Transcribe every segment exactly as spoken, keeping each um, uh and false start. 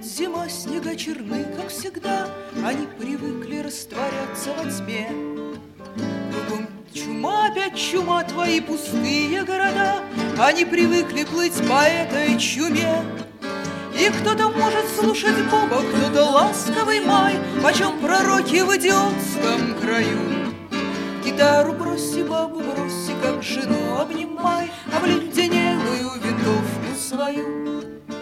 зима, снега черны, как всегда. Они привыкли растворяться во тьме. Кругом чума, опять чума, твои пустые города. Они привыкли плыть по этой чуме. И кто-то может слушать Боба, кто-то ласковый май, почем пророки в идиотском краю. Гитару броси, бабу броси, как жену обнимай, обледенелую винтовку свою.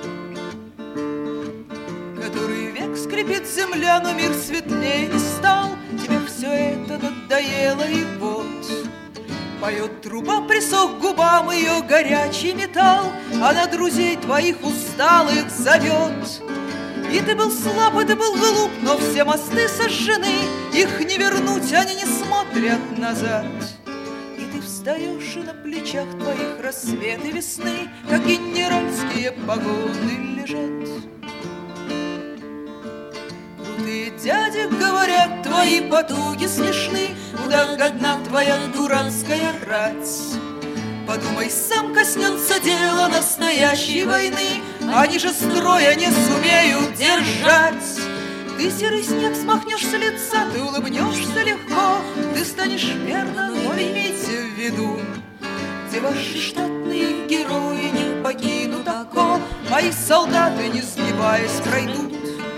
Который век скрипит земля, но мир светлее не стал. Тебе все это надоело, и вот поет труба, присох к губам ее горячий металл. Она друзей твоих усталых зовет. И ты был слаб, и ты был глуп, но все мосты сожжены. Их не вернуть, они не смотрят назад. И ты встаешь, и на плечах твоих рассветы весны, как генеральские погоны лежат. Крутые дяди говорят, твои потуги смешны, куда годна твоя дурацкая рать. Подумай, сам коснется дела настоящей войны, они же строя не сумеют держать. Ты серый снег смахнешь с лица, ты улыбнешься легко, ты станешь верно, но имейте в виду, где ваши штатные герои не покинут око, мои солдаты, не сгибаясь, пройдут.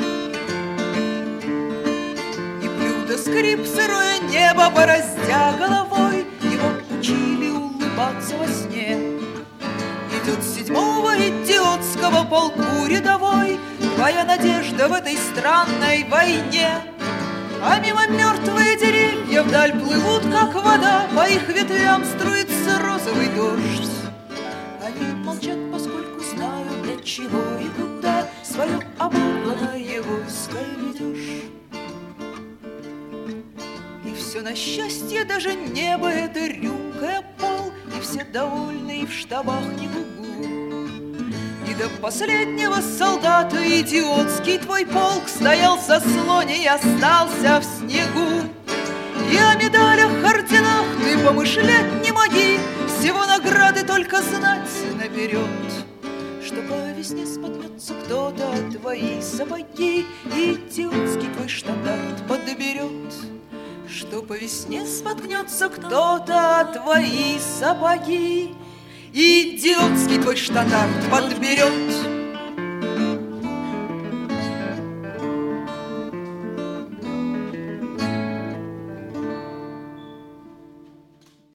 И блюдо скрип, сырое небо, бороздя головой, его учили улыбаться во сне. Идет седьмого идиотского полку рядовой, твоя надежда в этой странной войне. А мимо мертвые деревья вдаль плывут, как вода, по их ветвям струится розовый дождь. Они молчат, поскольку знают, для чего и куда свое оборванное войско ведешь. И все на счастье, даже небо — это рюмкая пол, и все довольны, и в штабах не гугу. И до последнего солдата идиотский твой полк стоял в заслоне и остался в снегу. И о медалях, орденах ты помышлять не моги, всего награды только знать наперед, что по весне споткнется кто-то твои сапоги, и идиотский твой штандарт подберет. Что по весне споткнется кто-то твои сапоги, идиотский твой штандарт подберет.